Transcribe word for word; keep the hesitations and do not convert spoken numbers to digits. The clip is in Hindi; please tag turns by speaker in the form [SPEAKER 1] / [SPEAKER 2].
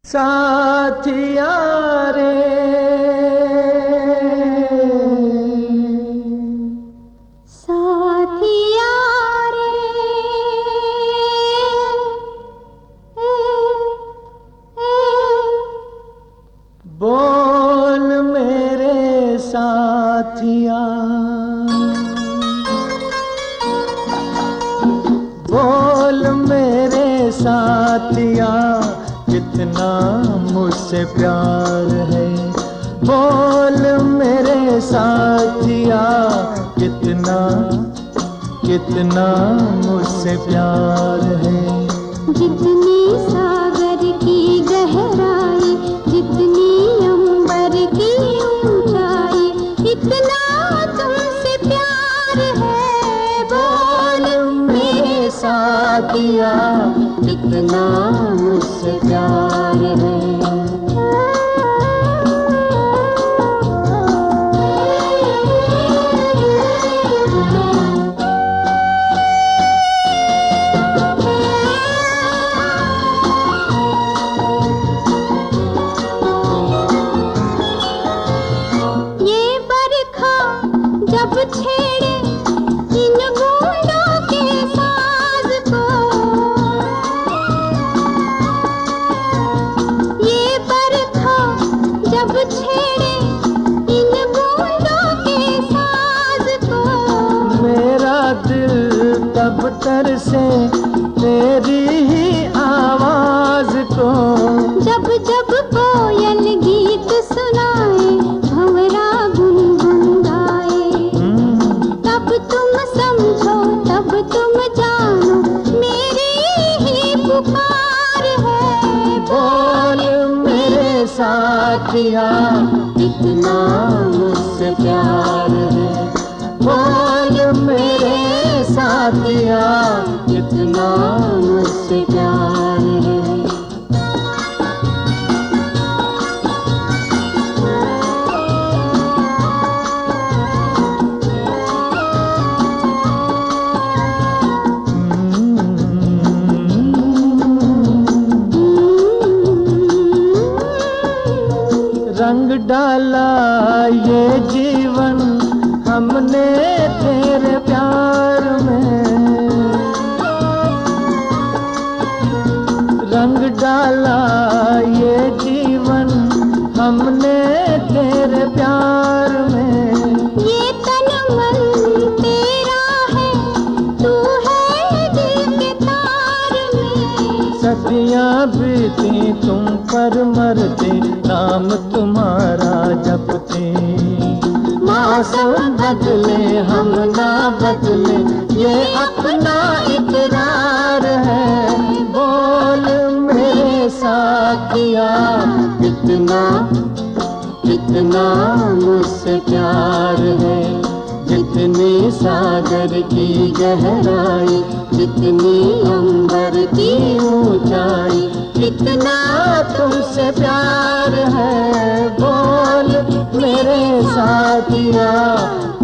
[SPEAKER 1] साथिया रे
[SPEAKER 2] साथिया रे ए, ए,
[SPEAKER 1] बोल मेरे साथिया, बोल मेरे साथिया, कितना मुझसे प्यार है। बोल मेरे साथिया, कितना कितना मुझसे प्यार है।
[SPEAKER 2] जितनी सागर की गहराई, जितनी अंबर की ऊंचाई, इतना तुमसे प्यार है। बोल मेरे
[SPEAKER 1] साथिया, कितना मुझसे प्यार है।
[SPEAKER 2] ये बरखा जब छेड़े इन बूंदों के साज को, ये बरखा जब छेड़े इन बूंदों के साज को,
[SPEAKER 1] मेरा दिल तब तरसे तेरी ही आवाज को।
[SPEAKER 2] जब जब कोयल गीत सुनाए, भंवरा गुनगुन गाए, तब तुम समझो, तब तुम जानो, मेरी ही पुकार है।
[SPEAKER 1] बोल मेरे साथिया, कितना मुझसे प्यार है। बोल मेरे साथिया, कितना मुझसे प्यार है। रंग डाला ये जीवन हमने तेरे प्यार में, रंग डाला ये जीवन हमने तेरे प्यार में।
[SPEAKER 2] ये तन मन तेरा है, तू है दिल के तार में।
[SPEAKER 1] सदियां बीती तुम पर मरते, नाम तुम्हारा जपते। मौसम बदले हम ना बदले, ये अपना इकरार है। बोल मेरे साथिया, कितना कितना मुझसे प्यार है। जितनी सागर की गहराई, जितनी अंबर की ऊंचाई, कितना तुमसे प्यार है। बोल मेरे साथिया,